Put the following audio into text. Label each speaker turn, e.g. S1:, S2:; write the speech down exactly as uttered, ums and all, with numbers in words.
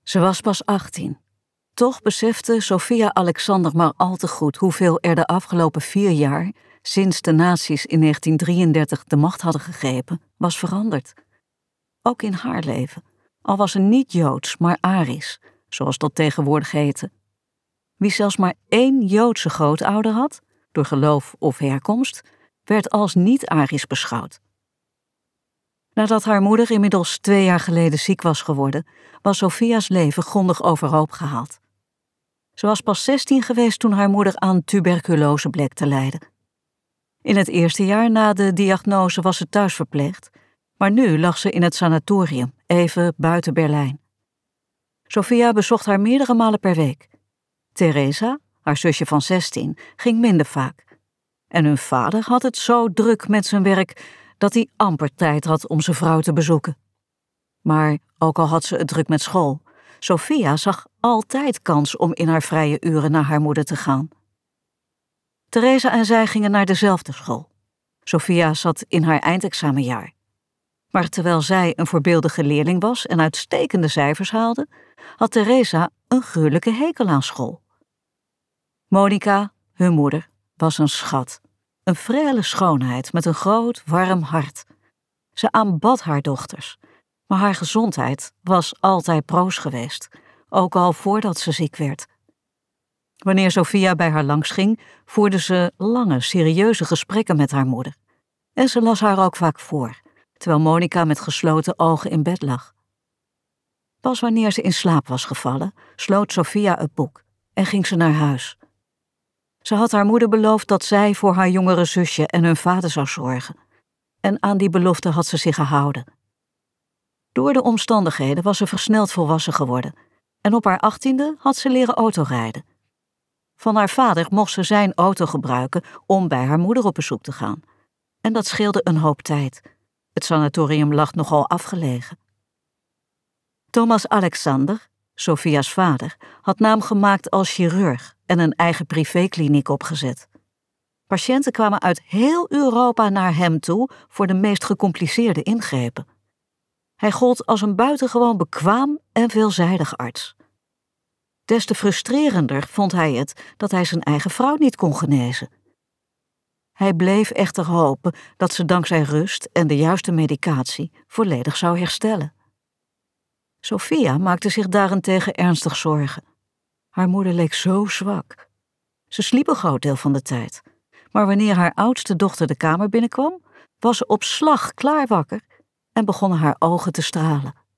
S1: Ze was pas achttien. Toch besefte Sofia Alexander maar al te goed hoeveel er de afgelopen vier jaar, sinds de nazi's in negentien drieëndertig de macht hadden gegrepen, was veranderd. Ook in haar leven, al was ze niet Joods, maar Arisch, zoals dat tegenwoordig heette. Wie zelfs maar één Joodse grootouder had, door geloof of herkomst, werd als niet-Arisch beschouwd. Nadat haar moeder inmiddels twee jaar geleden ziek was geworden, was Sofia's leven grondig overhoop gehaald. Ze was pas zestien geweest toen haar moeder aan tuberculose bleek te lijden. In het eerste jaar na de diagnose was ze thuisverpleegd, maar nu lag ze in het sanatorium, even buiten Berlijn. Sofia bezocht haar meerdere malen per week. Theresa, haar zusje van zestien, ging minder vaak. En hun vader had het zo druk met zijn werk dat hij amper tijd had om zijn vrouw te bezoeken. Maar ook al had ze het druk met school, Sofia zag altijd kans om in haar vrije uren naar haar moeder te gaan. Theresa en zij gingen naar dezelfde school. Sofia zat in haar eindexamenjaar. Maar terwijl zij een voorbeeldige leerling was en uitstekende cijfers haalde, had Theresa een gruwelijke hekel aan school. Monica, hun moeder, was een schat. Een frêle schoonheid met een groot, warm hart. Ze aanbad haar dochters, maar haar gezondheid was altijd broos geweest, ook al voordat ze ziek werd. Wanneer Sofia bij haar langs ging, voerde ze lange, serieuze gesprekken met haar moeder. En ze las haar ook vaak voor, terwijl Monica met gesloten ogen in bed lag. Pas wanneer ze in slaap was gevallen, sloot Sofia het boek en ging ze naar huis. Ze had haar moeder beloofd dat zij voor haar jongere zusje en hun vader zou zorgen. En aan die belofte had ze zich gehouden. Door de omstandigheden was ze versneld volwassen geworden en op haar achttiende had ze leren autorijden. Van haar vader mocht ze zijn auto gebruiken om bij haar moeder op bezoek te gaan. En dat scheelde een hoop tijd. Het sanatorium lag nogal afgelegen. Thomas Alexander, Sofia's vader, had naam gemaakt als chirurg en een eigen privékliniek opgezet. Patiënten kwamen uit heel Europa naar hem toe voor de meest gecompliceerde ingrepen. Hij gold als een buitengewoon bekwaam en veelzijdig arts. Des te frustrerender vond hij het dat hij zijn eigen vrouw niet kon genezen. Hij bleef echter hopen dat ze dankzij rust en de juiste medicatie volledig zou herstellen. Sofia maakte zich daarentegen ernstig zorgen. Haar moeder leek zo zwak. Ze sliep een groot deel van de tijd, maar wanneer haar oudste dochter de kamer binnenkwam, was ze op slag klaar wakker en begonnen haar ogen te stralen.